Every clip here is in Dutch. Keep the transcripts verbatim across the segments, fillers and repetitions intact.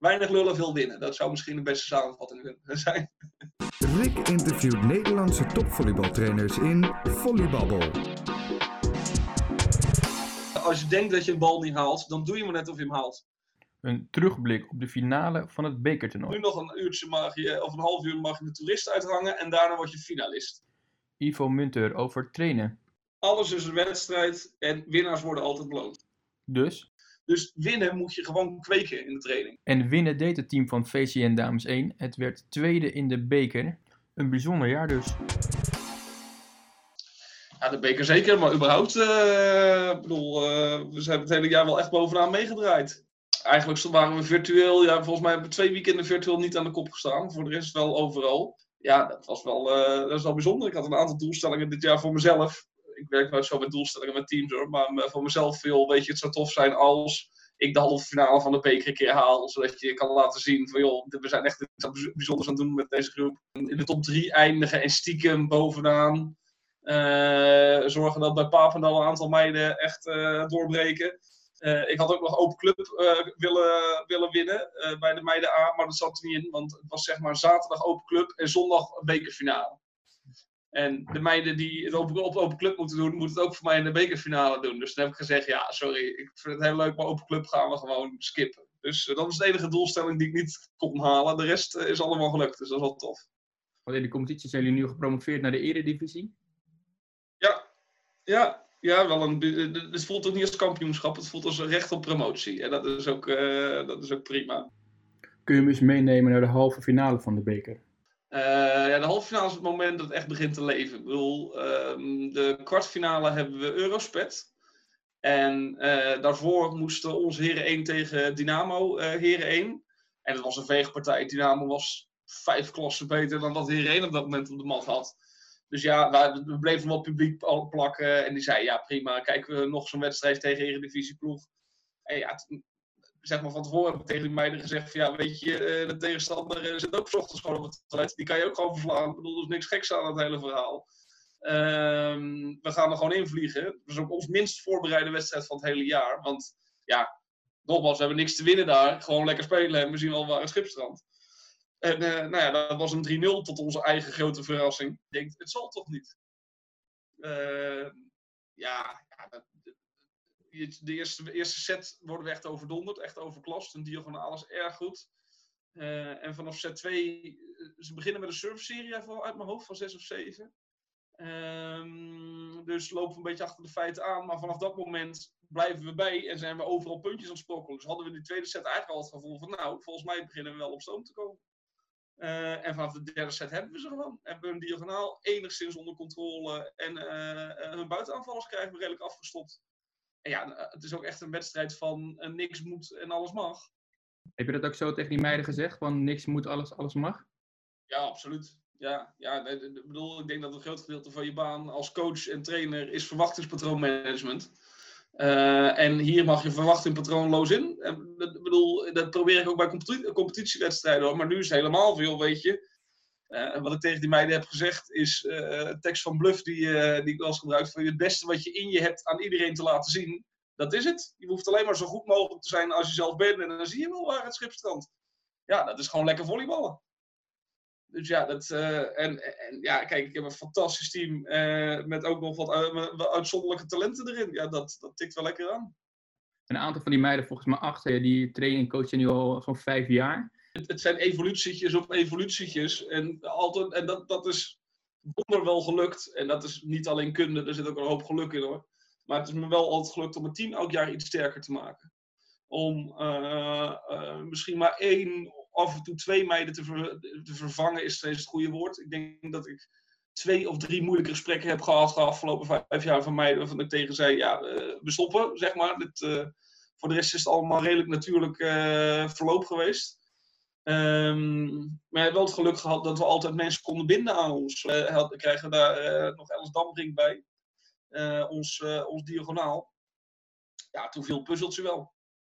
weinig lullen, veel winnen. Dat zou misschien de beste samenvatting kunnen zijn. Rick interviewt Nederlandse topvolleybaltrainers in Volleybabbel. Als je denkt dat je een bal niet haalt, dan doe je maar net of je hem haalt. Een terugblik op de finale van het bekertoernooi. Nu nog een uurtje mag je, of een half uur mag je de toerist uithangen en daarna word je finalist. Ivo Munter over trainen. Alles is een wedstrijd en winnaars worden altijd beloond. Dus? Dus winnen moet je gewoon kweken in de training. En winnen deed het team van V C N Dames één. Het werd tweede in de beker. Een bijzonder jaar dus. Ja, de beker zeker, maar überhaupt, uh, ik bedoel, uh, we hebben het hele jaar wel echt bovenaan meegedraaid. Eigenlijk waren we virtueel, ja, volgens mij hebben we twee weekenden virtueel niet aan de kop gestaan. Voor de rest wel overal. Ja, dat was wel, uh, dat was wel bijzonder. Ik had een aantal doelstellingen dit jaar voor mezelf. Ik werk nooit zo met doelstellingen met teams hoor, maar voor mezelf veel, weet je, het zou tof zijn als ik de halve finale van de beker een keer haal. Zodat je kan laten zien van joh, we zijn echt iets bijzonders aan het doen met deze groep. In de top drie eindigen en stiekem bovenaan. Uh, zorgen dat bij Papendal een aantal meiden echt uh, doorbreken. Uh, ik had ook nog Open Club uh, willen, willen winnen uh, bij de meiden A, maar dat zat er niet in, want het was zeg maar zaterdag Open Club en zondag bekerfinale. En de meiden die het open, op Open Club moeten doen, moeten het ook voor mij in de bekerfinale doen. Dus toen heb ik gezegd, ja sorry, ik vind het heel leuk, maar Open Club gaan we gewoon skippen. Dus uh, dat was de enige doelstelling die ik niet kon halen. De rest uh, is allemaal gelukt, dus dat is wel tof. Want in de competitie zijn jullie nu gepromoveerd naar de Eredivisie? Ja, ja. Ja, wel een, het voelt ook niet als kampioenschap, het voelt als een recht op promotie. En dat is ook, uh, dat is ook prima. Kun je hem eens meenemen naar de halve finale van de beker? Uh, ja, de halve finale is het moment dat het echt begint te leven. Ik bedoel, uh, de kwartfinale hebben we Eurospet. En uh, daarvoor moesten onze heren één tegen Dynamo uh, heren één. En dat was een veegpartij. Dynamo was vijf klassen beter dan dat heren één op dat moment op de mat had. Dus ja, we bleven wel publiek plakken en die zei, ja prima, kijken we nog zo'n wedstrijd tegen Eredivisieploeg. En ja, t- zeg maar van tevoren heb ik tegen die meiden gezegd van ja, weet je, de tegenstander zit ook 's ochtends gewoon op het toilet. Die kan je ook gewoon verslaan. Ik bedoel, er is niks geks aan het hele verhaal. Um, we gaan er gewoon invliegen. Dat is ook ons minst voorbereide wedstrijd van het hele jaar. Want ja, nogmaals, we hebben niks te winnen daar. Gewoon lekker spelen en we zien wel waar het schip strandt. En uh, nou ja, dat was een drie nul tot onze eigen grote verrassing. Ik denk, het zal toch niet? Uh, ja, ja dat, de, de, eerste, de eerste set worden we echt overdonderd, echt overklast. Een diagonaal is erg goed. Uh, en vanaf set twee, ze beginnen met een service-serie uit mijn hoofd van zes of zeven. Um, dus lopen we een beetje achter de feiten aan. Maar vanaf dat moment blijven we bij en zijn we overal puntjes aan het sprokkelen. Dus hadden we die tweede set eigenlijk al het gevoel van nou, volgens mij beginnen we wel op stoom te komen. Uh, en vanaf de derde set hebben we ze gewoon. Hebben we een diagonaal enigszins onder controle. En uh, hun buitenaanvallers krijgen we redelijk afgestopt. En ja, het is ook echt een wedstrijd van uh, niks moet en alles mag. Heb je dat ook zo tegen die meiden gezegd? Van niks moet, alles, alles mag? Ja, absoluut. Ja, ja, ik bedoel, ik denk dat een groot gedeelte van je baan als coach en trainer is verwachtingspatroonmanagement. Uh, en hier mag je verwachting-patroonloos in. En, ik bedoel, dat probeer ik ook bij competi- competitiewedstrijden hoor. Maar nu is het helemaal veel, weet je. Uh, wat ik tegen die meiden heb gezegd is uh, een tekst van Bluff die, uh, die ik wel eens gebruik. Van het beste wat je in je hebt aan iedereen te laten zien. Dat is het. Je hoeft alleen maar zo goed mogelijk te zijn als je zelf bent. En dan zie je wel waar het schip strandt. Ja, dat is gewoon lekker volleyballen. Dus ja, dat, uh, en, en ja, kijk, ik heb een fantastisch team uh, met ook nog wat, uh, wat uitzonderlijke talenten erin. Ja, dat, dat tikt wel lekker aan. Een aantal van die meiden, volgens mij acht, die trainen en coachen nu al zo'n vijf jaar. Het, het zijn evolutietjes op evolutietjes. En, altijd, en dat, dat is wonder wel gelukt. En dat is niet alleen kunde, er zit ook een hoop geluk in hoor. Maar het is me wel altijd gelukt om het team elk jaar iets sterker te maken. Om uh, uh, misschien maar één, af en toe twee meiden te, ver, te vervangen is steeds het goede woord. Ik denk dat ik twee of drie moeilijke gesprekken heb gehad de afgelopen vijf jaar van meiden. Waarvan ik tegen zei, ja, uh, we stoppen, zeg maar. Dit, uh, voor de rest is het allemaal redelijk natuurlijk uh, verloop geweest. Um, maar we hebben wel het geluk gehad dat we altijd mensen konden binden aan ons. We uh, krijgen daar uh, nog Els Dambrink bij. Uh, ons, uh, ons diagonaal. Ja, toen viel puzzeltje wel.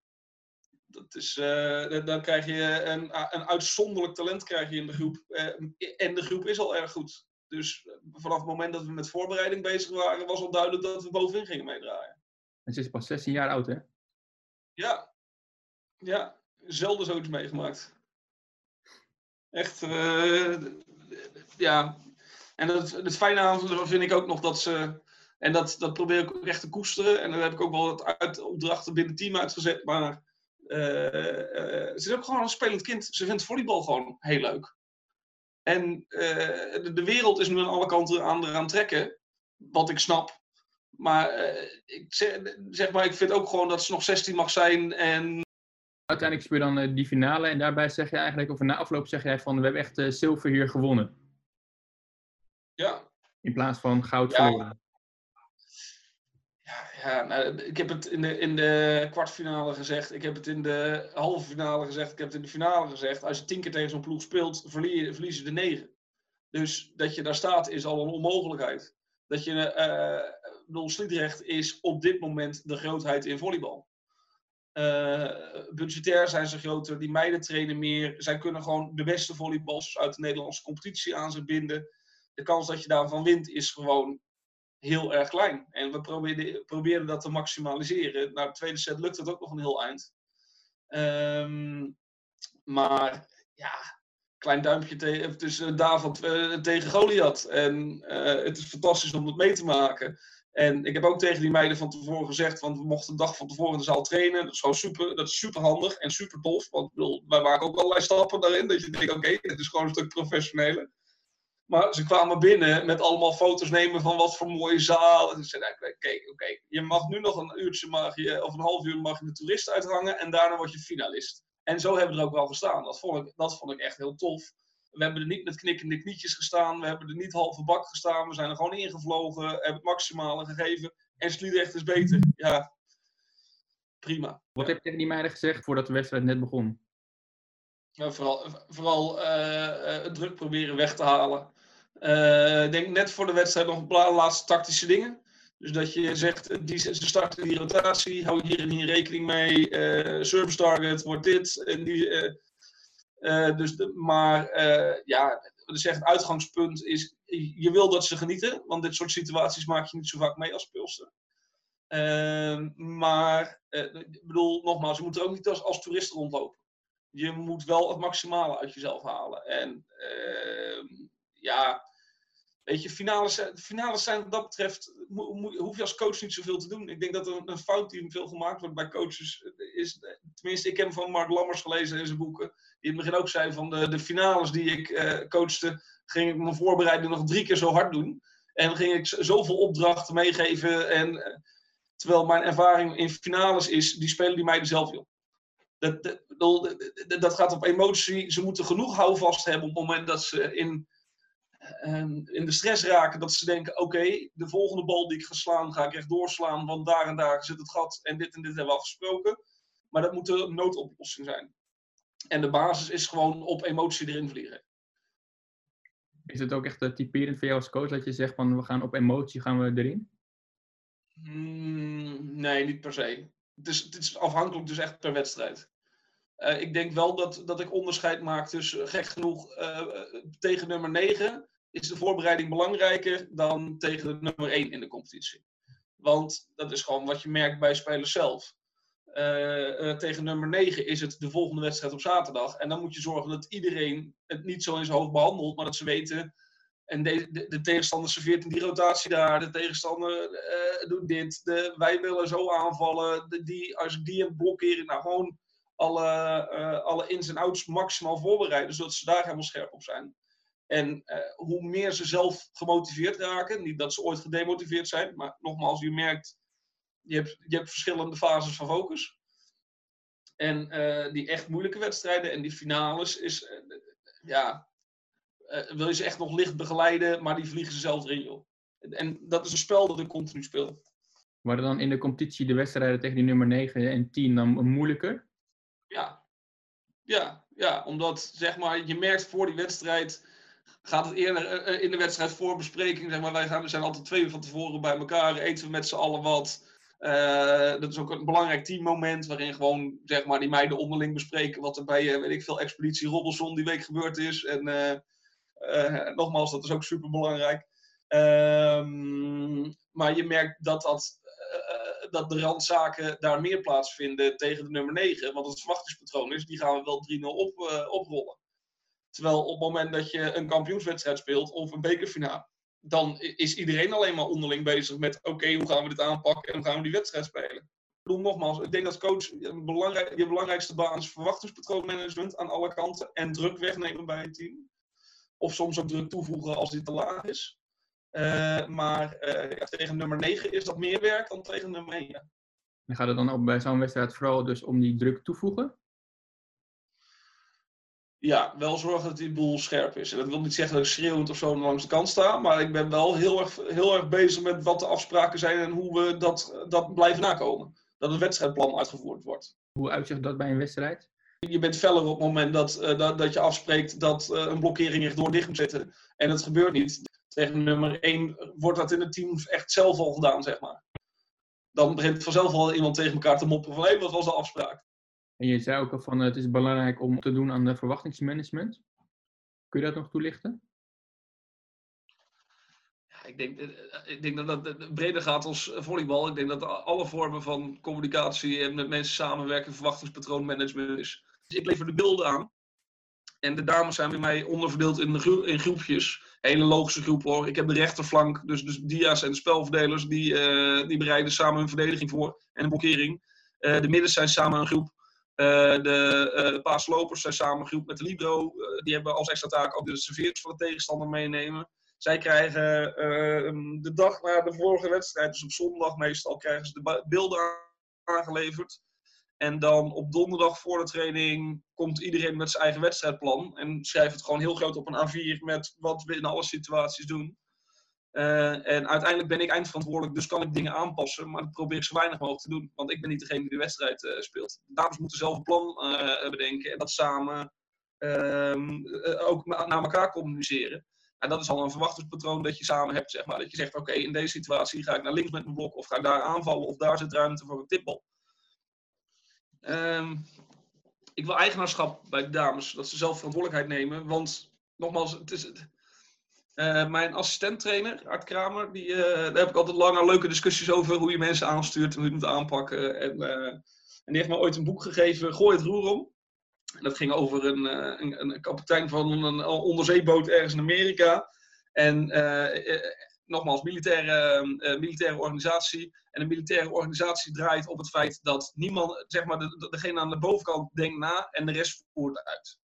Dat is, uh, dan krijg je een, een uitzonderlijk talent krijg je in de groep. Uh, en de groep is al erg goed. Dus uh, vanaf het moment dat we met voorbereiding bezig waren, was al duidelijk dat we bovenin gingen meedraaien. En ze is pas zestien jaar oud, hè? Ja. Ja. zelden zoiets meegemaakt. Echt, uh, ja. En het, het fijne aan vind ik ook nog dat ze... En dat, dat probeer ik ook echt te koesteren. En daar heb ik ook wel wat uit, opdrachten binnen het team uitgezet. Maar uh, uh, ze is ook gewoon een spelend kind. Ze vindt volleybal gewoon heel leuk. En uh, de, de wereld is nu aan alle kanten aan eraan trekken. Wat ik snap. Maar uh, ik zeg, zeg maar, ik vind ook gewoon dat ze nog zestien mag zijn. En... Uiteindelijk speel je dan uh, die finale. En daarbij zeg je eigenlijk, of na afloop zeg jij van, we hebben echt uh, zilver hier gewonnen. Ja. In plaats van goud ja. verloren. Ja, ja nou, ik heb het in de, in de kwartfinale gezegd. Ik heb het in de halve finale gezegd. Ik heb het in de finale gezegd. Als je tien keer tegen zo'n ploeg speelt, verlies, verlies je de negen. Dus dat je daar staat is al een onmogelijkheid. Dat je, uh, bedoel, Sliedrecht is op dit moment de grootheid in volleybal. Uh, budgetair zijn ze groter, die meiden trainen meer. Zij kunnen gewoon de beste volleyballers uit de Nederlandse competitie aan zich binden. De kans dat je daarvan wint is gewoon heel erg klein. En we probeerden, probeerden dat te maximaliseren. Nou, de tweede set lukt het ook nog een heel eind. Um, maar ja, klein duimpje te- tussen David uh, tegen Goliath. En uh, het is fantastisch om dat mee te maken. En ik heb ook tegen die meiden van tevoren gezegd, want we mochten de dag van tevoren in de zaal trainen. Dat is gewoon super, dat is super handig en super tof. Want ik bedoel, wij maken ook allerlei stappen daarin. Dat je denkt, oké, okay, dit is gewoon een stuk professioneler. Maar ze kwamen binnen met allemaal foto's nemen van wat voor mooie zaal. En ze zeiden, oké, okay, okay, je mag nu nog een uurtje, mag je, of een half uur mag je de toerist uithangen. En daarna word je finalist. En zo hebben we er ook wel gestaan. Dat vond ik, dat vond ik echt heel tof. We hebben er niet met knikkende knietjes gestaan. We hebben er niet halve bak gestaan. We zijn er gewoon ingevlogen. Hebben het maximale gegeven. En Sliedrecht is beter. Ja, prima. Wat heb je tegen die meiden gezegd voordat de wedstrijd net begon? Ja, vooral vooral uh, uh, druk proberen weg te halen. Uh, ik denk net voor de wedstrijd nog een paar laatste tactische dingen. Dus dat je zegt, die, ze starten die rotatie. Hou hier en hier rekening mee. Uh, service target wordt dit. En die... Uh, Uh, dus de, maar uh, ja, dus echt het uitgangspunt is, je wil dat ze genieten, want dit soort situaties maak je niet zo vaak mee als speelster. Uh, maar, uh, ik bedoel, nogmaals, je moet er ook niet als, als toerist rondlopen. Je moet wel het maximale uit jezelf halen. En uh, ja, weet je, finales, finales zijn wat dat betreft, mo, mo, hoef je als coach niet zoveel te doen. Ik denk dat er een, een fout die veel gemaakt wordt bij coaches is, tenminste, ik heb hem van Mark Lammers gelezen in zijn boeken, die in het begin ook zei van de, de finales die ik uh, coachte, ging ik mijn voorbereiding nog drie keer zo hard doen. En ging ik zoveel opdrachten meegeven. En, uh, terwijl mijn ervaring in finales is, die spelen die meiden zelf joh. Dat, dat, dat, dat gaat op emotie. Ze moeten genoeg houvast hebben op het moment dat ze in, um, in de stress raken. Dat ze denken, oké, okay, de volgende bal die ik ga slaan, ga ik rechtdoor slaan. Want daar en daar zit het gat en dit en dit hebben we afgesproken. Maar dat moet een noodoplossing zijn. En de basis is gewoon op emotie erin vliegen. Is het ook echt uh, typerend voor jou als coach dat je zegt van we gaan op emotie gaan we erin? Mm, nee, niet per se. Het is, het is afhankelijk dus echt per wedstrijd. Uh, ik denk wel dat, dat ik onderscheid maak tussen, gek genoeg, uh, tegen nummer negen is de voorbereiding belangrijker dan tegen de nummer één in de competitie. Want dat is gewoon wat je merkt bij spelers zelf. Uh, uh, tegen nummer negen is het de volgende wedstrijd op zaterdag. En dan moet je zorgen dat iedereen het niet zo in zijn hoofd behandelt, maar dat ze weten, en de, de, de tegenstander serveert in die rotatie daar, de tegenstander uh, doet dit, de, wij willen zo aanvallen, de, die, als ik die hem blokkeer, nou gewoon alle, uh, alle ins en outs maximaal voorbereiden, zodat ze daar helemaal scherp op zijn. En uh, hoe meer ze zelf gemotiveerd raken, niet dat ze ooit gedemotiveerd zijn, maar nogmaals, je merkt, Je hebt, je hebt verschillende fases van focus. En uh, die echt moeilijke wedstrijden en die finales is, uh, ja, uh, wil je ze echt nog licht begeleiden, maar die vliegen ze zelf erin, joh. En dat is een spel dat ik continu speel. Waren dan in de competitie de wedstrijden tegen die nummer negen en tien dan moeilijker? Ja. Ja, ja, omdat zeg maar, je merkt voor die wedstrijd, gaat het eerder uh, in de wedstrijd voorbespreking, zeg maar, wij gaan, we zijn altijd twee uur van tevoren bij elkaar, eten we met z'n allen wat. Uh, dat is ook een belangrijk teammoment waarin gewoon zeg maar, die meiden onderling bespreken wat er bij uh, weet ik veel, Expeditie Robinson die week gebeurd is. En uh, uh, nogmaals, dat is ook super belangrijk. Um, maar je merkt dat dat uh, dat de randzaken daar meer plaatsvinden tegen de nummer negen. Wat het verwachtingspatroon is, die gaan we wel drie nul op, uh, oprollen. Terwijl op het moment dat je een kampioenswedstrijd speelt of een bekerfinale, dan is iedereen alleen maar onderling bezig met oké, okay, hoe gaan we dit aanpakken en hoe gaan we die wedstrijd spelen. Ik bedoel nogmaals, ik denk dat coach, je, belangrijk, je belangrijkste baan is verwachtingspatroonmanagement aan alle kanten en druk wegnemen bij het team. Of soms ook druk toevoegen als die te laag is. Uh, maar uh, ja, tegen nummer negen is dat meer werk dan tegen nummer één. Ja. En gaat het dan ook bij zo'n wedstrijd vooral dus om die druk toevoegen? Ja, wel zorgen dat die boel scherp is. En dat wil niet zeggen dat ik schreeuwend of zo langs de kant sta. Maar ik ben wel heel erg, heel erg bezig met wat de afspraken zijn en hoe we dat, dat blijven nakomen. Dat het wedstrijdplan uitgevoerd wordt. Hoe uitzicht dat bij een wedstrijd? Je bent feller op het moment dat, uh, dat, dat je afspreekt dat uh, een blokkering rechtdoor dicht moet zitten. En dat gebeurt niet. Tegen nummer één wordt dat in het team echt zelf al gedaan, zeg maar. Dan begint vanzelf al iemand tegen elkaar te mopperen van hé, hey, wat was de afspraak? En je zei ook al van het is belangrijk om te doen aan de verwachtingsmanagement. Kun je dat nog toelichten? Ja, ik denk, ik denk dat dat breder gaat als volleybal. Ik denk dat alle vormen van communicatie en met mensen samenwerken verwachtingspatroonmanagement is. Dus ik lever de beelden aan. En de dames zijn bij mij onderverdeeld in, gro- in groepjes. Hele logische groep hoor. Ik heb de rechterflank, dus, dus dia's en de spelverdelers, die, uh, die bereiden samen hun verdediging voor. En een blokkering. Uh, de middens zijn samen een groep. Uh, de uh, paaslopers zijn samen een groep met de libero. Uh, die hebben als extra taak ook de serveerders van de tegenstander meenemen. Zij krijgen uh, de dag na de vorige wedstrijd, dus op zondag meestal, krijgen ze de ba- beelden aangeleverd. En dan op donderdag voor de training komt iedereen met zijn eigen wedstrijdplan. En schrijft het gewoon heel groot op een A vier met wat we in alle situaties doen. Uh, en uiteindelijk ben ik eindverantwoordelijk, dus kan ik dingen aanpassen. Maar dat probeer ik zo weinig mogelijk te doen. Want ik ben niet degene die de wedstrijd uh, speelt. De dames moeten zelf een plan uh, bedenken. En dat samen uh, uh, ook naar elkaar communiceren. En dat is al een verwachtingspatroon dat je samen hebt, zeg maar. Dat je zegt, oké, okay, in deze situatie ga ik naar links met mijn blok. Of ga ik daar aanvallen. Of daar zit ruimte voor een tipbal. Um, ik wil eigenaarschap bij de dames. Dat ze zelf verantwoordelijkheid nemen. Want, nogmaals, het is... Het, Uh, mijn assistenttrainer, Art Kramer, die, uh, daar heb ik altijd lange leuke discussies over hoe je mensen aanstuurt en hoe je het moet aanpakken. En, uh, en die heeft me ooit een boek gegeven, Gooi het roer om. En dat ging over een, uh, een, een kapitein van een onderzeeboot ergens in Amerika. En uh, uh, nogmaals, militaire, uh, militaire organisatie. En een militaire organisatie draait op het feit dat niemand, zeg maar, de, de, degene aan de bovenkant denkt na en de rest voert uit.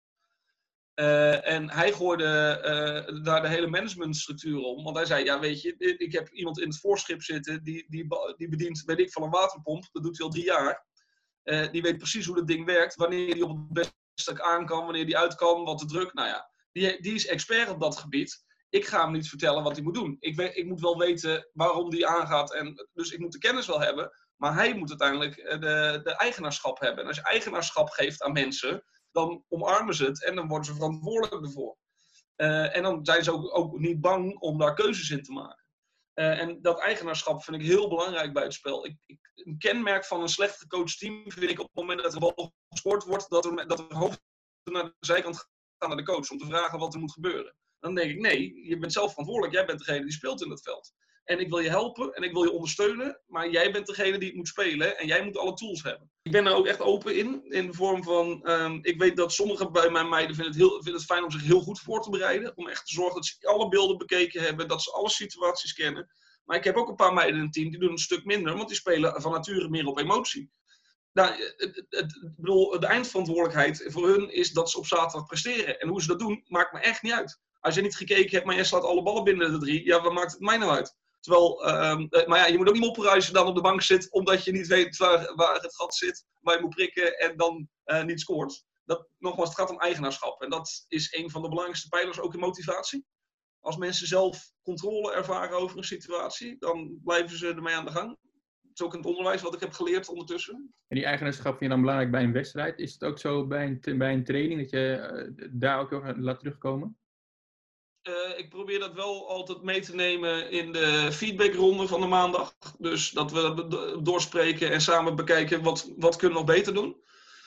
Uh, en hij gooide uh, daar de hele managementstructuur om. Want hij zei, ja weet je, ik heb iemand in het voorschip zitten die, die, die bedient, weet ik, van een waterpomp. Dat doet hij al drie jaar. Uh, die weet precies hoe dat ding werkt. Wanneer die op het beste aan kan, wanneer die uit kan, wat de druk. Nou ja, die, die is expert op dat gebied. Ik ga hem niet vertellen wat hij moet doen. Ik, weet, ik moet wel weten waarom die aangaat. En, dus ik moet de kennis wel hebben. Maar hij moet uiteindelijk de, de eigenaarschap hebben. En als je eigenaarschap geeft aan mensen, dan omarmen ze het en dan worden ze verantwoordelijk ervoor. Uh, en dan zijn ze ook, ook niet bang om daar keuzes in te maken. Uh, en dat eigenaarschap vind ik heel belangrijk bij het spel. Ik, ik, een kenmerk van een slecht gecoacht team vind ik op het moment dat er bal gescoord wordt, dat er, dat er hoofd naar de zijkant gaan naar de coach om te vragen wat er moet gebeuren. Dan denk ik, nee, je bent zelf verantwoordelijk. Jij bent degene die speelt in het veld. En ik wil je helpen en ik wil je ondersteunen, maar jij bent degene die het moet spelen en jij moet alle tools hebben. Ik ben er ook echt open in, in de vorm van, um, ik weet dat sommigen bij mijn meiden vinden het, heel, vinden het fijn om zich heel goed voor te bereiden. Om echt te zorgen dat ze alle beelden bekeken hebben, dat ze alle situaties kennen. Maar ik heb ook een paar meiden in het team die doen een stuk minder, want die spelen van nature meer op emotie. Nou, het, het, het, bedoel, de eindverantwoordelijkheid voor hun is dat ze op zaterdag presteren. En hoe ze dat doen, maakt me echt niet uit. Als je niet gekeken hebt, maar je slaat alle ballen binnen de drie, ja, wat maakt het mij nou uit? Terwijl, uh, maar ja, je moet ook niet mopperen als je dan op de bank zit, omdat je niet weet waar, waar het gat zit, waar je moet prikken en dan uh, niet scoort. Dat, nogmaals, het gaat om eigenaarschap. En dat is een van de belangrijkste pijlers, ook in motivatie. Als mensen zelf controle ervaren over een situatie, dan blijven ze ermee aan de gang. Dat is ook in het onderwijs wat ik heb geleerd ondertussen. En die eigenaarschap vind je dan belangrijk bij een wedstrijd? Is het ook zo bij een, bij een training dat je uh, daar ook heel laat terugkomen? Uh, ik probeer dat wel altijd mee te nemen in de feedbackronde van de maandag. Dus dat we doorspreken en samen bekijken wat, wat kunnen we nog beter doen.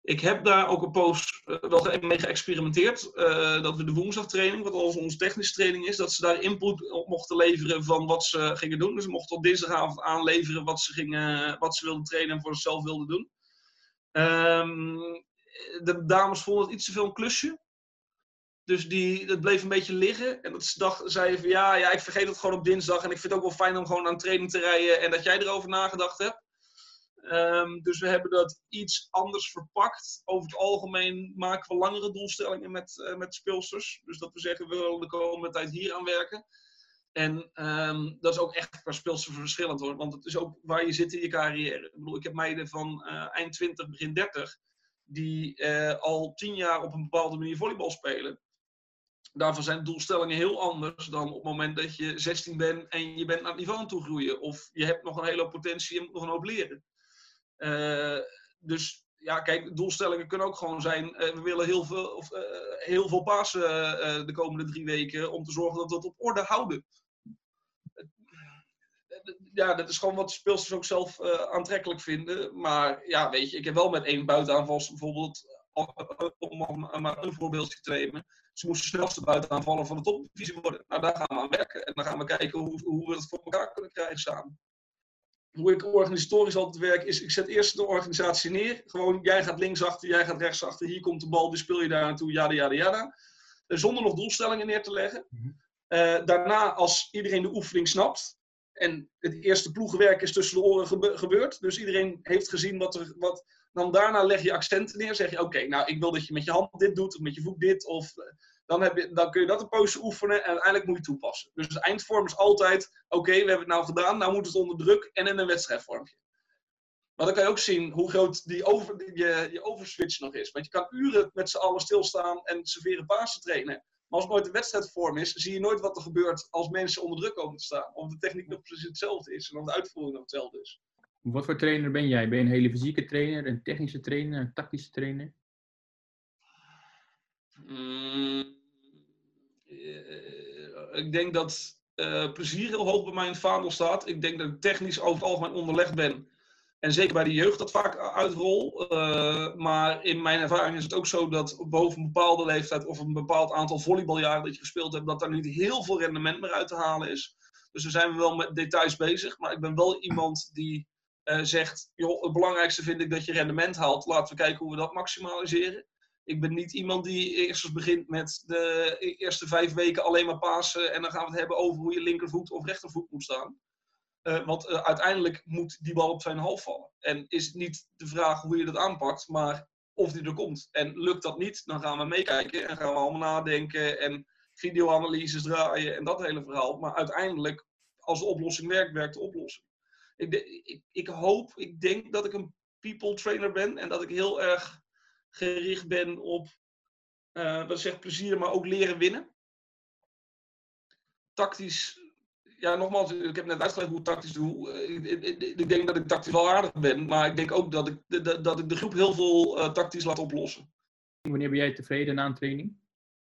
Ik heb daar ook een poos uh, wel mee geëxperimenteerd. Uh, dat we de woensdagtraining, wat als onze technische training is, dat ze daar input op mochten leveren van wat ze gingen doen. Dus ze mochten op dinsdagavond aanleveren wat ze, gingen, wat ze wilden trainen en voor zichzelf wilden doen. Um, de dames vonden het iets te veel een klusje. Dus die, dat bleef een beetje liggen. En dat ze dacht, zei van ja, ja, ik vergeet het gewoon op dinsdag. En ik vind het ook wel fijn om gewoon aan training te rijden. En dat jij erover nagedacht hebt. Um, dus we hebben dat iets anders verpakt. Over het algemeen maken we langere doelstellingen met, uh, met speelsters. Dus dat we zeggen, we willen de komende tijd hier aan werken. En um, dat is ook echt per speelster verschillend hoor. Want het is ook waar je zit in je carrière. Ik bedoel, ik heb meiden van uh, eind twintig, begin dertig. Die uh, al tien jaar op een bepaalde manier volleybal spelen. Daarvan zijn doelstellingen heel anders dan op het moment dat je zestien bent en je bent naar het niveau aan toe groeien. Of je hebt nog een hele hoop potentie en moet nog een hoop leren. Uh, dus ja, kijk, doelstellingen kunnen ook gewoon zijn, uh, we willen heel veel, of, uh, heel veel passen uh, de komende drie weken om te zorgen dat we het op orde houden. Ja, dat is gewoon wat de speelsters ook zelf uh, aantrekkelijk vinden. Maar ja, weet je, ik heb wel met één buitenaanval bijvoorbeeld, om maar een voorbeeldje te nemen. Ze moesten de snelste buitenaanvaller van de topdivisie worden. Nou, daar gaan we aan werken. En dan gaan we kijken hoe, hoe we dat voor elkaar kunnen krijgen samen. Hoe ik organisatorisch altijd werk, is ik zet eerst de organisatie neer. Gewoon, jij gaat linksachter, jij gaat rechtsachter. Hier komt de bal, die speel je daar naartoe, jada, jada, jada. Zonder nog doelstellingen neer te leggen. Uh, daarna, als iedereen de oefening snapt. En het eerste ploegenwerk is tussen de oren gebe- gebeurd. Dus iedereen heeft gezien wat er... Wat, dan daarna leg je accenten neer. Zeg je, oké, okay, nou, ik wil dat je met je hand dit doet. Of met je voet dit. Of... Dan, heb je, dan kun je dat een poosje oefenen en uiteindelijk moet je toepassen. Dus de eindvorm is altijd, oké, okay, we hebben het nou gedaan, nou moet het onder druk en in een wedstrijdvormpje. Maar dan kan je ook zien hoe groot die over, die, je, je overswitch nog is. Want je kan uren met z'n allen stilstaan en serveren pasen trainen. Maar als het nooit een wedstrijdvorm is, zie je nooit wat er gebeurt als mensen onder druk komen te staan. Of de techniek nog precies hetzelfde is en of de uitvoering nog hetzelfde is. Wat voor trainer ben jij? Ben je een hele fysieke trainer, een technische trainer, een tactische trainer? Mm, uh, ik denk dat uh, plezier heel hoog bij mij in het vaandel staat. Ik denk dat ik technisch over het algemeen onderlegd ben. En zeker bij de jeugd dat vaak uitrol. Uh, maar in mijn ervaring is het ook zo dat boven een bepaalde leeftijd of een bepaald aantal volleybaljaren dat je gespeeld hebt, dat daar niet heel veel rendement meer uit te halen is. Dus daar zijn we wel met details bezig. Maar ik ben wel iemand die uh, zegt, joh, het belangrijkste vind ik dat je rendement haalt. Laten we kijken hoe we dat maximaliseren. Ik ben niet iemand die eerst begint met de eerste vijf weken alleen maar pasen. En dan gaan we het hebben over hoe je linkervoet of rechtervoet moet staan. Uh, want uh, uiteindelijk moet die bal op twee komma vijf vallen. En is het niet de vraag hoe je dat aanpakt, maar of die er komt. En lukt dat niet, dan gaan we meekijken. En gaan we allemaal nadenken en videoanalyses draaien en dat hele verhaal. Maar uiteindelijk, als de oplossing werkt, werkt de oplossing. Ik, de, ik, ik hoop, ik denk dat ik een people trainer ben. En dat ik heel erg gericht ben op, uh, wat zegt plezier, maar ook leren winnen. Tactisch, ja nogmaals, ik heb net uitgelegd hoe ik tactisch doe. Ik, ik, ik denk dat ik tactisch wel aardig ben, maar ik denk ook dat ik, dat, dat ik de groep heel veel uh, tactisch laat oplossen. Wanneer ben jij tevreden na een training?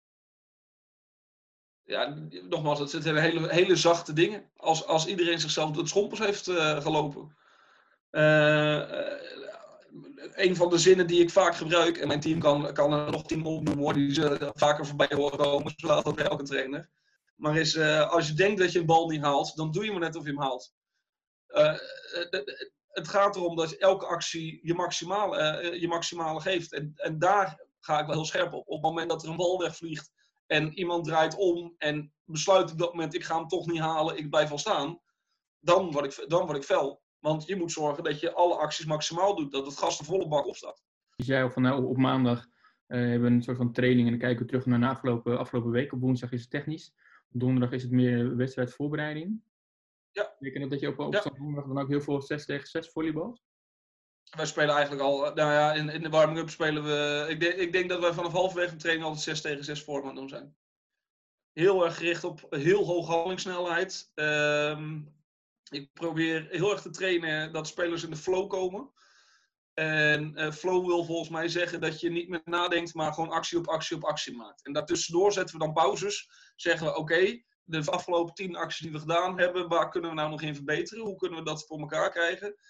Ja, nogmaals, het zijn hele, hele zachte dingen. Als, als iedereen zichzelf door de schompers heeft uh, gelopen. Uh, uh, een van de zinnen die ik vaak gebruik, en mijn team kan, kan er nog tien opnoemen, die ze vaker voorbij horen komen, zo laat dat bij elke trainer. Maar is, uh, als je denkt dat je een bal niet haalt, dan doe je maar net of je hem haalt. Uh, het gaat erom dat elke actie je maximale, uh, je maximale geeft. En, en daar ga ik wel heel scherp op. Op het moment dat er een bal wegvliegt en iemand draait om en besluit op dat moment, ik ga hem toch niet halen, ik blijf al staan, dan word ik, dan word ik fel. Want je moet zorgen dat je alle acties maximaal doet. Dat het gas de volle bak opstaat. Je zei van nou, op maandag uh, hebben we een soort van training. En dan kijken we terug naar de afgelopen, afgelopen week. Op woensdag is het technisch. Op donderdag is het meer wedstrijdvoorbereiding. Ja. Betekent dat dat je op, op ja. donderdag dan ook heel veel zes tegen zes volleybal? Wij spelen eigenlijk al... Nou ja, in, in de warming-up spelen we... Ik, de, ik denk dat wij vanaf halverwege de training altijd zes tegen zes vorm aan het doen zijn. Heel erg gericht op heel hoge handelingssnelheid. Um, Ik probeer heel erg te trainen dat spelers in de flow komen. En uh, flow wil volgens mij zeggen dat je niet meer nadenkt, maar gewoon actie op actie op actie maakt. En daartussendoor zetten we dan pauzes. Zeggen we, oké, okay, de afgelopen tien acties die we gedaan hebben, waar kunnen we nou nog in verbeteren? Hoe kunnen we dat voor elkaar krijgen?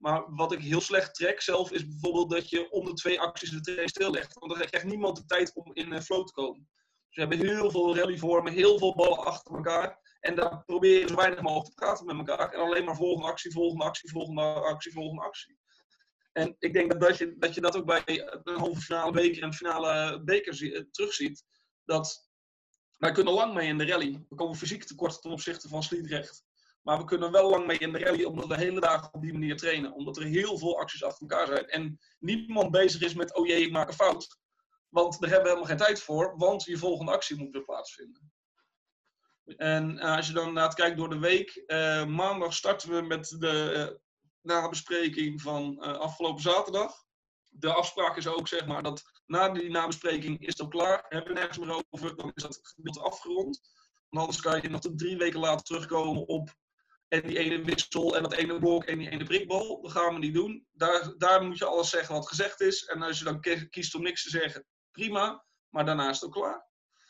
Maar wat ik heel slecht trek zelf is bijvoorbeeld dat je om de twee acties de training stillegt. Want dan krijgt niemand de tijd om in uh, flow te komen. Dus we hebben heel veel rallyvormen, heel veel ballen achter elkaar. En dan probeer je zo weinig mogelijk te praten met elkaar. En alleen maar volgende actie, volgende actie, volgende actie, volgende actie. En ik denk dat je dat, je dat ook bij een halve finale beker en finale beker zie, terugziet. Dat wij kunnen lang mee in de rally. We komen fysiek tekort ten opzichte van Sliedrecht. Maar we kunnen wel lang mee in de rally, omdat we de hele dagen op die manier trainen. Omdat er heel veel acties achter elkaar zijn. En niemand bezig is met, oh jee, ik maak een fout. Want daar hebben we helemaal geen tijd voor, want je volgende actie moet weer plaatsvinden. En uh, als je dan naar het kijkt door de week, uh, maandag starten we met de uh, nabespreking van uh, afgelopen zaterdag. De afspraak is ook, zeg maar, dat na die nabespreking is het ook klaar. Hebben we nergens meer over, dan is dat gedeelte afgerond. Want anders kan je nog drie weken later terugkomen op en die ene wissel en dat ene blok en die ene prikbal. Dat gaan we niet doen. Daar, daar moet je alles zeggen wat gezegd is. En als je dan kiest om niks te zeggen, prima. Maar daarna is het ook klaar.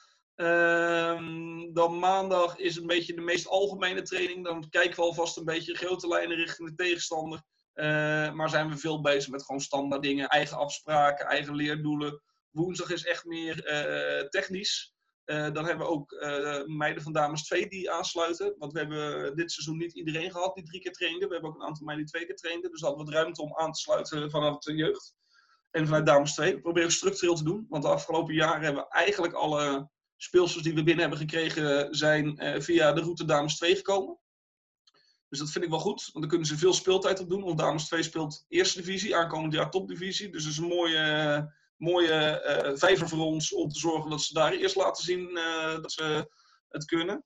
Um, dan maandag is een beetje de meest algemene training. Dan kijken we alvast een beetje grote lijnen richting de tegenstander. Uh, maar zijn we veel bezig met gewoon standaard dingen. Eigen afspraken, eigen leerdoelen. Woensdag is echt meer uh, technisch. Uh, dan hebben we ook uh, meiden van dames twee die aansluiten. Want we hebben dit seizoen niet iedereen gehad die drie keer trainde. We hebben ook een aantal meiden die twee keer trainden. Dus hadden we wat ruimte om aan te sluiten vanaf de jeugd. En vanuit dames twee. We proberen structureel te doen. Want de afgelopen jaren hebben we eigenlijk alle speelsters die we binnen hebben gekregen zijn uh, via de route dames twee gekomen. Dus dat vind ik wel goed, want dan kunnen ze veel speeltijd op doen. Want dames twee speelt eerste divisie, aankomend jaar topdivisie. Dus dat is een mooie, uh, mooie uh, vijver voor ons om te zorgen dat ze daar eerst laten zien uh, dat ze het kunnen.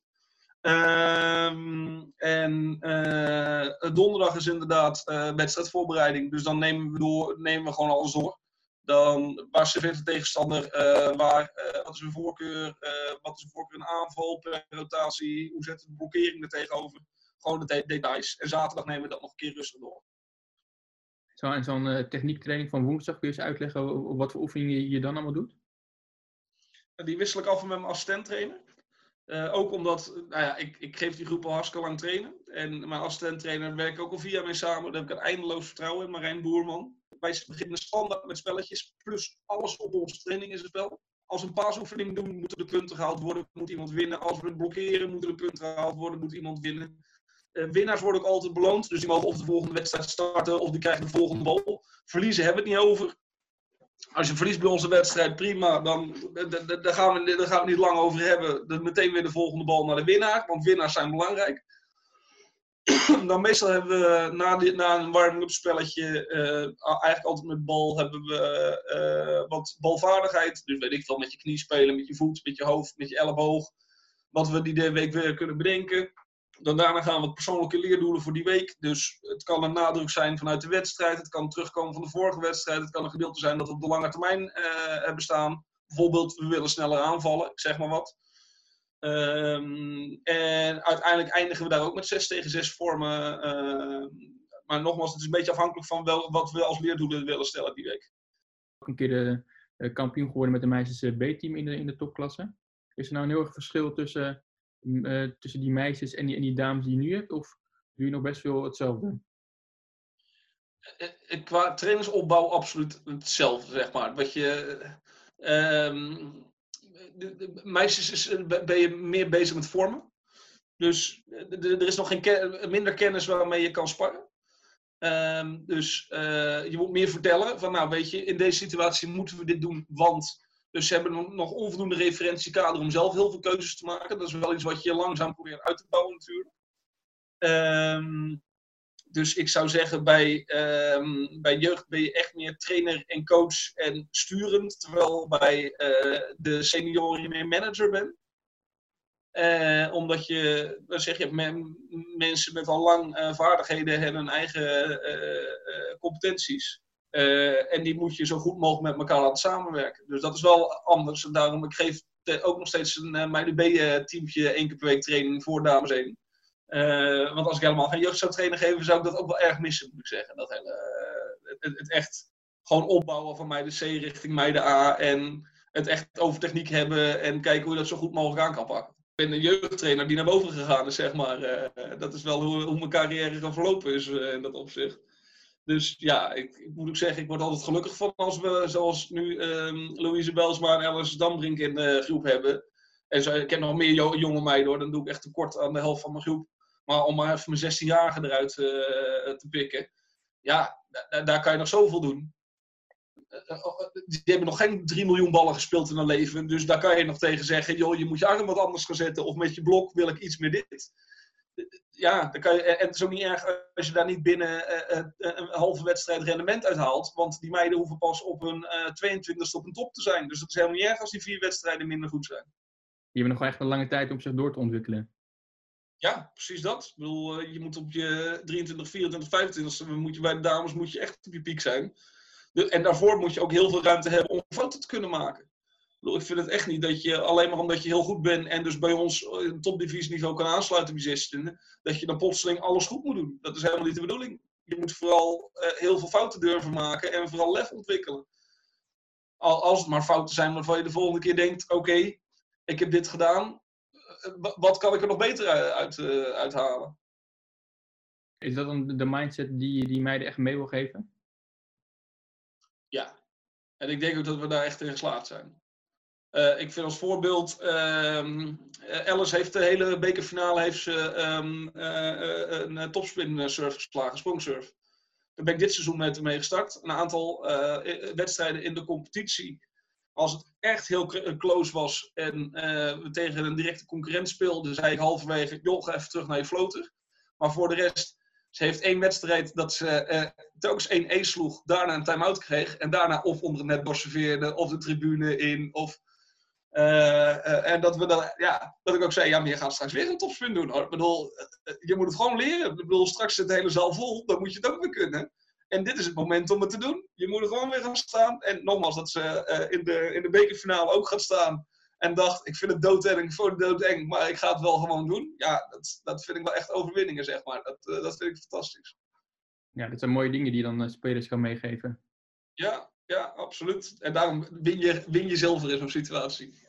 Um, en uh, donderdag is inderdaad uh, wedstrijdvoorbereiding. Dus dan nemen we, door, nemen we gewoon alles door. Dan, waar serveert de tegenstander, uh, waar, uh, wat is hun voorkeur, uh, wat is hun voorkeur in aanval, per rotatie, hoe zet de blokkering er tegenover. Gewoon de de- details. En zaterdag nemen we dat nog een keer rustig door. Zo, en zo'n uh, techniektraining van woensdag, kun je eens uitleggen o- wat voor oefeningen je, je dan allemaal doet? En die wissel ik af met mijn assistent trainer. Uh, ook omdat, nou ja, ik, ik geef die groep al hartstikke lang trainen. En mijn assistent trainer werkt ook al vier jaar mee samen. Daar heb ik een eindeloos vertrouwen in, Marijn Boerman. Wij beginnen standaard met spelletjes, plus alles op onze training is een spel. Als we een paasoefening doen, moeten de punten gehaald worden, moet iemand winnen. Als we het blokkeren, moeten de punten gehaald worden, moet iemand winnen. Uh, winnaars worden ook altijd beloond, dus die mogen of de volgende wedstrijd starten, of die krijgen de volgende bal. Verliezen hebben we het niet over. Als je verliest bij onze wedstrijd, prima, dan daar gaan we, daar gaan we niet lang over hebben. Dan meteen weer de volgende bal naar de winnaar, want winnaars zijn belangrijk. Dan meestal hebben we na, die, na een warming-up spelletje, uh, eigenlijk altijd met bal, hebben we uh, wat balvaardigheid. Dus weet ik veel, met je knie spelen, met je voet, met je hoofd, met je elleboog. Wat we die week weer kunnen bedenken. Dan daarna gaan we persoonlijke leerdoelen voor die week. Dus het kan een nadruk zijn vanuit de wedstrijd. Het kan terugkomen van de vorige wedstrijd. Het kan een gedeelte zijn dat we op de lange termijn uh, hebben staan. Bijvoorbeeld, we willen sneller aanvallen. Ik zeg maar wat. Um, en uiteindelijk eindigen we daar ook met zes tegen zes vormen. Uh, maar nogmaals, het is een beetje afhankelijk van wel, wat we als leerdoelen willen stellen die week. Ook een keer de uh, kampioen geworden met de meisjes uh, B-team in de, in de topklasse. Is er nou een heel erg verschil tussen, uh, tussen die meisjes en die, en die dames die je nu hebt? Of doe je nog best veel hetzelfde? Uh, qua trainingsopbouw absoluut hetzelfde, zeg maar. Wat je... Uh, um, De, de meisjes is, ben je meer bezig met vormen. Dus de, de, er is nog geen ken, minder kennis waarmee je kan sparren. Um, dus uh, je moet meer vertellen van, nou weet je, in deze situatie moeten we dit doen, want... Dus ze hebben nog onvoldoende referentiekader om zelf heel veel keuzes te maken. Dat is wel iets wat je langzaam probeert uit te bouwen natuurlijk. Um, Dus ik zou zeggen, bij, um, bij jeugd ben je echt meer trainer en coach en sturend. Terwijl bij uh, de senioren je meer manager bent. Uh, omdat je, dan zeg je, men, mensen met al lang uh, vaardigheden hebben hun eigen uh, uh, competenties. Uh, en die moet je zo goed mogelijk met elkaar laten samenwerken. Dus dat is wel anders. En daarom ik geef te, ook nog steeds een uh, mijn B-teampje één keer per week training voor dames één. Uh, want als ik helemaal geen jeugd zou trainen geven, zou ik dat ook wel erg missen, moet ik zeggen. Dat hele, uh, het, het echt gewoon opbouwen van mij de C richting mij de A. En het echt over techniek hebben en kijken hoe je dat zo goed mogelijk aan kan pakken. Ik ben een jeugdtrainer die naar boven gegaan is, zeg maar. Uh, dat is wel hoe, hoe mijn carrière gaan verlopen is uh, in dat opzicht. Dus ja, ik, ik moet ook zeggen, ik word altijd gelukkig van als we, zoals nu, um, Louise Belsma en Alice Dambrink in de groep hebben. En zo, ik heb nog meer jo- jonge meiden hoor, dan doe ik echt tekort aan de helft van mijn groep. Maar om maar even mijn zestienjarigen eruit uh, te pikken. Ja, d- daar kan je nog zoveel doen. Die hebben nog geen drie miljoen ballen gespeeld in hun leven. Dus daar kan je nog tegen zeggen, joh, je moet je arm wat anders gaan zetten. Of met je blok wil ik iets meer dit. Ja, dan kan je, en het is ook niet erg als je daar niet binnen uh, uh, een halve wedstrijd rendement uithaalt. Want die meiden hoeven pas op hun uh, tweeëntwintigste op een top te zijn. Dus het is helemaal niet erg als die vier wedstrijden minder goed zijn. Die hebben nog echt een lange tijd om zich door te ontwikkelen. Ja, precies dat. Ik bedoel, uh, je moet op je drieëntwintig, vierentwintig, vijfentwintigste moet je bij de dames moet je echt op je piek zijn. De, en daarvoor moet je ook heel veel ruimte hebben om fouten te kunnen maken. Ik bedoel, ik vind het echt niet dat je, alleen maar omdat je heel goed bent en dus bij ons in topdivisieniveau kan aansluiten op je zestiende, dat je dan plotseling alles goed moet doen. Dat is helemaal niet de bedoeling. Je moet vooral uh, heel veel fouten durven maken en vooral lef ontwikkelen. Al, als het maar fouten zijn waarvan je de volgende keer denkt, oké, okay, ik heb dit gedaan, uh, wat kan ik er nog beter uit, uh, uithalen? Is dat dan de mindset die die meiden echt mee wil geven? Ja, en ik denk ook dat we daar echt in geslaagd zijn. Uh, ik vind als voorbeeld, um, Alice heeft de hele bekerfinale heeft ze, um, uh, uh, een topspin surf geslagen, sprongsurf. Daar ben ik dit seizoen met mee gestart. Een aantal uh, wedstrijden in de competitie. Als het echt heel close was en uh, we tegen een directe concurrent speelden, zei ik halverwege, joh, ga even terug naar je floater. Maar voor de rest, ze heeft één wedstrijd dat ze uh, telkens één ace sloeg, daarna een time-out kreeg en daarna of onder het net doorserveerde of de tribune in of... Uh, uh, en dat, we dan, ja, dat ik ook zei, ja, maar je gaat straks weer een topspin doen hoor. Ik bedoel, uh, je moet het gewoon leren. Ik bedoel, straks zit de hele zaal vol, dan moet je het ook weer kunnen. En dit is het moment om het te doen. Je moet er gewoon weer gaan staan. En nogmaals, dat ze uh, in, de, in de bekerfinale ook gaat staan. En dacht, ik vind het doodeng voor de doodeng, maar ik ga het wel gewoon doen. Ja, dat, dat vind ik wel echt overwinningen, zeg maar. Dat, uh, dat vind ik fantastisch. Ja, dat zijn mooie dingen die je dan uh, spelers kan meegeven. Ja, ja, absoluut. En daarom win je, win je zilver in zo'n situatie.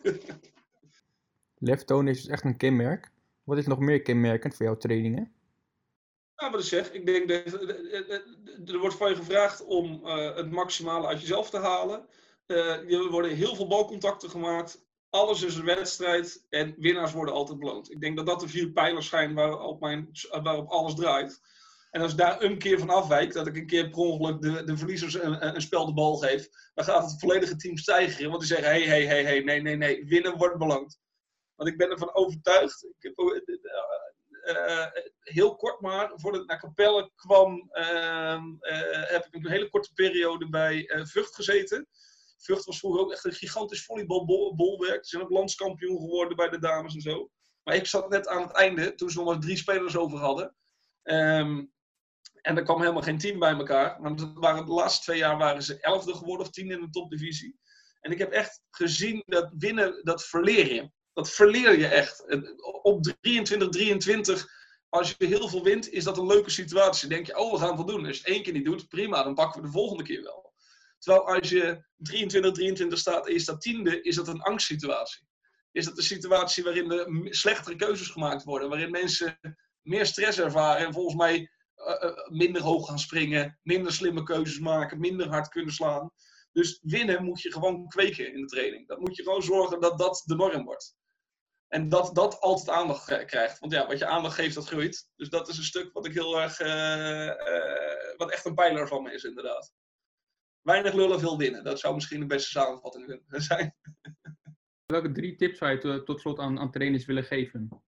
Lef tonen is dus echt een kenmerk. Wat is nog meer kenmerkend voor jouw trainingen? Ja, wat ik zeg, ik denk dat er wordt van je gevraagd om uh, het maximale uit jezelf te halen. Uh, er worden heel veel balcontacten gemaakt. Alles is een wedstrijd en winnaars worden altijd beloond. Ik denk dat dat de vier pijlers zijn waarop, mijn, waarop alles draait. En als ik daar een keer van afwijk, dat ik een keer per ongeluk de, de verliezers een, een spel de bal geef, dan gaat het volledige team stijgeren. Want die zeggen, hé, hé, hé, hé, nee, nee, nee, winnen wordt beloond. Want ik ben ervan overtuigd. Ik heb, uh, uh, heel kort maar, voordat ik naar Capelle kwam, uh, uh, heb ik een hele korte periode bij uh, Vught gezeten. Vught was vroeger ook echt een gigantisch volleybalbolwerk. Ze zijn ook landskampioen geworden bij de dames en zo. Maar ik zat net aan het einde, toen ze nog maar drie spelers over hadden. Um, en er kwam helemaal geen team bij elkaar. Maar dat waren, de laatste twee jaar waren ze elfde geworden of tien in de topdivisie. En ik heb echt gezien dat winnen, dat verleer je. Dat verleer je echt. Op drieëntwintig drieëntwintig, als je heel veel wint, is dat een leuke situatie. Dan denk je, oh, we gaan het wel doen. Als je het één keer niet doet, prima, dan pakken we de volgende keer wel. Terwijl als je drieëntwintig drieëntwintig staat en je staat tiende, is dat een angstsituatie. Is dat een situatie waarin er slechtere keuzes gemaakt worden. Waarin mensen meer stress ervaren en volgens mij uh, minder hoog gaan springen, minder slimme keuzes maken, minder hard kunnen slaan. Dus winnen moet je gewoon kweken in de training. Dat moet je gewoon zorgen dat dat de norm wordt. En dat dat altijd aandacht krijgt. Want ja, wat je aandacht geeft, dat groeit. Dus dat is een stuk wat ik heel erg, uh, uh, wat echt een pijler van me is inderdaad. Weinig lullen, veel winnen. Dat zou misschien de beste samenvatting kunnen zijn. Welke drie tips zou je to, tot slot aan, aan trainers willen geven?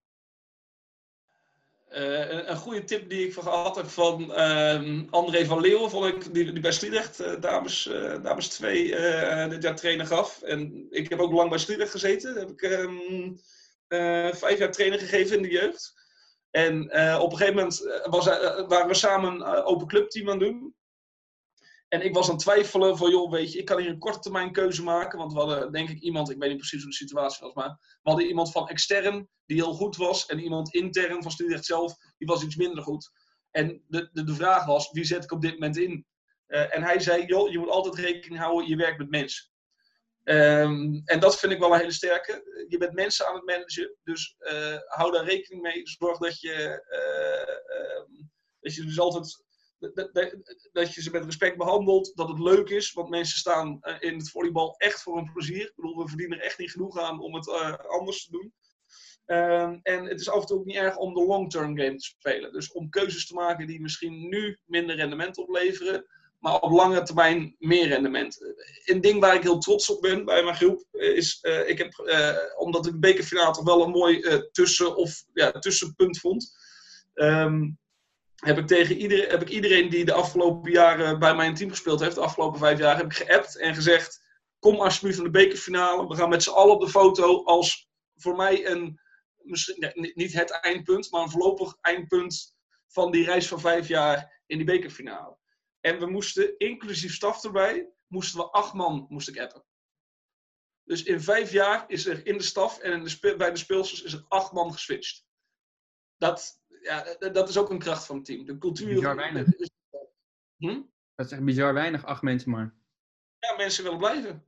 Uh, een, een goede tip die ik gehad heb van uh, André van Leeuwen, vond ik, die, die bij Sliedrecht uh, dames, uh, dames twee uh, dit jaar trainer gaf. En ik heb ook lang bij Sliedrecht gezeten. Daar heb ik um, uh, vijf jaar trainer gegeven in de jeugd. En uh, op een gegeven moment was, uh, waren we samen een uh, open clubteam aan het doen. En ik was aan het twijfelen van, joh, weet je, ik kan hier een korte termijn keuze maken. Want we hadden, denk ik, iemand, ik weet niet precies hoe de situatie was, maar we hadden iemand van extern die heel goed was. En iemand intern van Sliedrecht zelf, die was iets minder goed. En de, de, de vraag was, wie zet ik op dit moment in? Uh, en hij zei, joh, je moet altijd rekening houden, je werkt met mensen. Um, en dat vind ik wel een hele sterke. Je bent mensen aan het managen, dus uh, hou daar rekening mee. Zorg dat je, uh, uh, dat je dus altijd dat, dat, dat je ze met respect behandelt, dat het leuk is, want mensen staan uh, in het volleybal echt voor een plezier. Ik bedoel, we verdienen er echt niet genoeg aan om het uh, anders te doen. Um, en het is af en toe ook niet erg om de long-term game te spelen. Dus om keuzes te maken die misschien nu minder rendement opleveren, maar op lange termijn meer rendement. Een ding waar ik heel trots op ben bij mijn groep is, uh, ik heb, uh, omdat ik de bekerfinale toch wel een mooi uh, tussen, of, ja, tussenpunt vond, um, heb ik tegen iedereen, heb ik iedereen die de afgelopen jaren bij mijn team gespeeld heeft, de afgelopen vijf jaar, heb ik geappt en gezegd, kom alsjeblieft van de bekerfinale, we gaan met z'n allen op de foto als voor mij een, misschien, nee, niet het eindpunt, maar een voorlopig eindpunt van die reis van vijf jaar in die bekerfinale. En we moesten, inclusief staf erbij, moesten we acht man moest ik appen. Dus in vijf jaar is er in de staf en in de spe- bij de speelsters is er acht man geswitcht. Dat, ja, dat is ook een kracht van het team. De cultuur... Bizar weinig. Is, hm? Dat is echt bizar weinig, acht mensen maar. Ja, mensen willen blijven.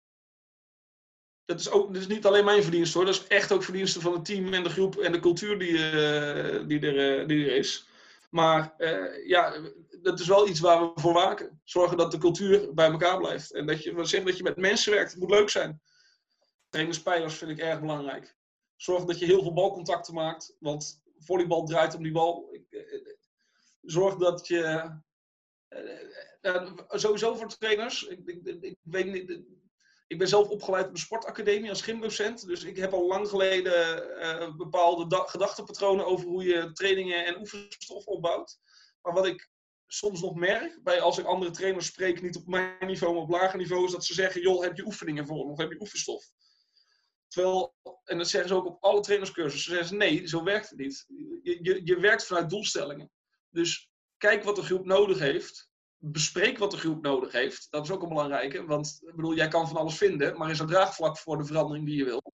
Dat is, ook, dat is niet alleen mijn verdienste hoor. Dat is echt ook verdienste van het team en de groep en de cultuur die, uh, die, er, uh, die er is. Maar uh, ja, dat is wel iets waar we voor waken. Zorgen dat de cultuur bij elkaar blijft. En dat je, we zeggen dat je met mensen werkt. Het moet leuk zijn. Trainers-spelers vind ik erg belangrijk. Zorg dat je heel veel balcontacten maakt. Want volleybal draait om die bal. Zorg dat je... Uh, uh, sowieso voor trainers. Ik, ik, ik, weet niet, ik ben zelf opgeleid op de sportacademie als gymdocent. Dus ik heb al lang geleden uh, bepaalde da- gedachtepatronen over hoe je trainingen en oefenstof opbouwt. Maar wat ik soms nog merk, bij als ik andere trainers spreek, niet op mijn niveau, maar op lager niveau, is dat ze zeggen, joh, heb je oefeningen voor of heb je oefenstof? Terwijl, en dat zeggen ze ook op alle trainerscursussen, ze zeggen nee, zo werkt het niet. Je, je, je werkt vanuit doelstellingen. Dus kijk wat de groep nodig heeft. Bespreek wat de groep nodig heeft. Dat is ook een belangrijke. Want ik bedoel, jij kan van alles vinden, maar is er draagvlak voor de verandering die je wil.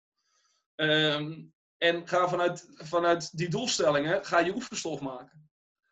Um, en ga vanuit, vanuit die doelstellingen, ga je oefenstof maken.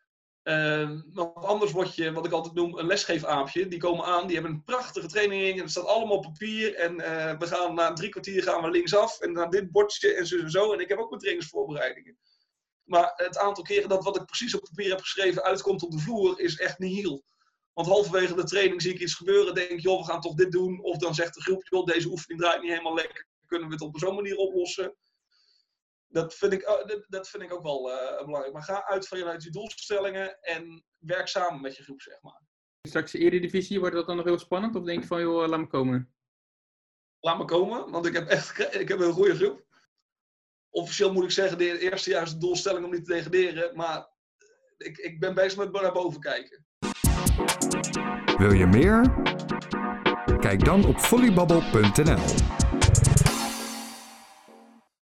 Um, want anders word je, wat ik altijd noem, een lesgeefaapje. Die komen aan, die hebben een prachtige training en het staat allemaal op papier. En uh, we gaan na drie kwartier gaan we linksaf en naar dit bordje en zo en zo. En ik heb ook mijn trainingsvoorbereidingen. Maar het aantal keren dat wat ik precies op papier heb geschreven uitkomt op de vloer is echt nihil. Want halverwege de training zie ik iets gebeuren, denk ik, joh, we gaan toch dit doen. Of dan zegt de groep, joh, deze oefening draait niet helemaal lekker. Kunnen we het op zo'n manier oplossen? Dat vind ik, uh, dat vind ik ook wel uh, belangrijk. Maar ga uit vanuit je doelstellingen en werk samen met je groep, zeg maar. Straks de Eredivisie, wordt dat dan nog heel spannend? Of denk je van, joh, laat me komen? Laat me komen, want ik heb echt ik heb een goede groep. Officieel moet ik zeggen, de eerste jaar is de doelstelling om niet te degraderen. Maar ik, ik ben bezig met naar boven kijken. Wil je meer? Kijk dan op volleybubble punt n l.